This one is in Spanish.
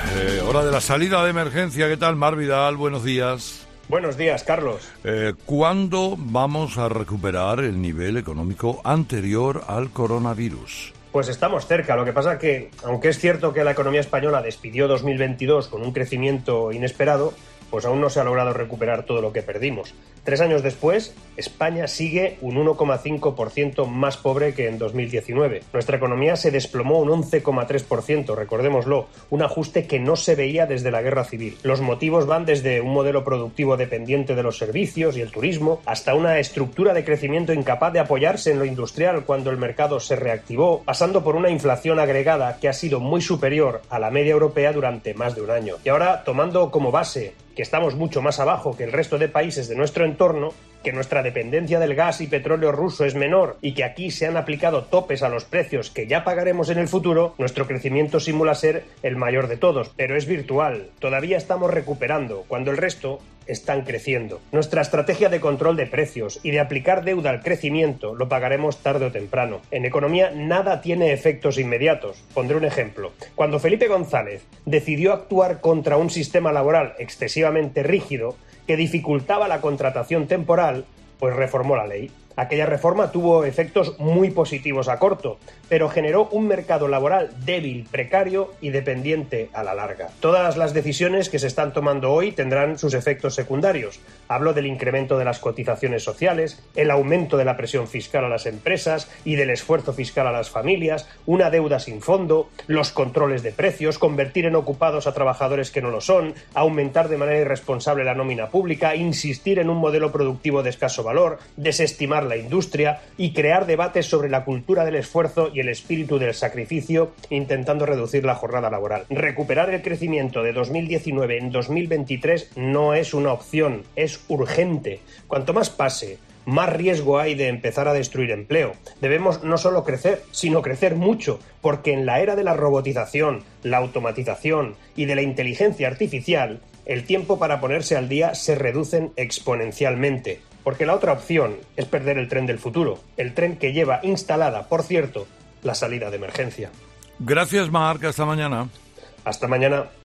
Hora de la salida de emergencia. ¿Qué tal, Mar Vidal? Buenos días. Buenos días, Carlos. ¿Cuándo vamos a recuperar el nivel económico anterior al coronavirus? Pues estamos cerca. Lo que pasa que, aunque es cierto que la economía española despidió 2022 con un crecimiento inesperado, pues aún no se ha logrado recuperar todo lo que perdimos. 3 años después, España sigue un 1,5% más pobre que en 2019. Nuestra economía se desplomó un 11,3%, recordémoslo, un ajuste que no se veía desde la Guerra Civil. Los motivos van desde un modelo productivo dependiente de los servicios y el turismo, hasta una estructura de crecimiento incapaz de apoyarse en lo industrial cuando el mercado se reactivó, pasando por una inflación agregada que ha sido muy superior a la media europea durante más de un año. Y ahora, tomando como base que estamos mucho más abajo que el resto de países de nuestro entorno, que nuestra dependencia del gas y petróleo ruso es menor y que aquí se han aplicado topes a los precios que ya pagaremos en el futuro, nuestro crecimiento simula ser el mayor de todos, pero es virtual. Todavía estamos recuperando, cuando el resto están creciendo. Nuestra estrategia de control de precios y de aplicar deuda al crecimiento lo pagaremos tarde o temprano. En economía nada tiene efectos inmediatos. Pondré un ejemplo. Cuando Felipe González decidió actuar contra un sistema laboral excesivamente rígido que dificultaba la contratación temporal, pues reformó la ley. Aquella reforma tuvo efectos muy positivos a corto, pero generó un mercado laboral débil, precario y dependiente a la larga. Todas las decisiones que se están tomando hoy tendrán sus efectos secundarios. Hablo del incremento de las cotizaciones sociales, el aumento de la presión fiscal a las empresas y del esfuerzo fiscal a las familias, una deuda sin fondo, los controles de precios, convertir en ocupados a trabajadores que no lo son, aumentar de manera irresponsable la nómina pública, insistir en un modelo productivo de escaso valor, desestimar la industria y crear debates sobre la cultura del esfuerzo y el espíritu del sacrificio, intentando reducir la jornada laboral. Recuperar el crecimiento de 2019 en 2023 no es una opción, es urgente. Cuanto más pase, más riesgo hay de empezar a destruir empleo. Debemos no solo crecer, sino crecer mucho, porque en la era de la robotización, la automatización y de la inteligencia artificial, el tiempo para ponerse al día se reducen exponencialmente. Porque la otra opción es perder el tren del futuro, el tren que lleva instalada, por cierto, la salida de emergencia. Gracias, Marc. Hasta mañana. Hasta mañana.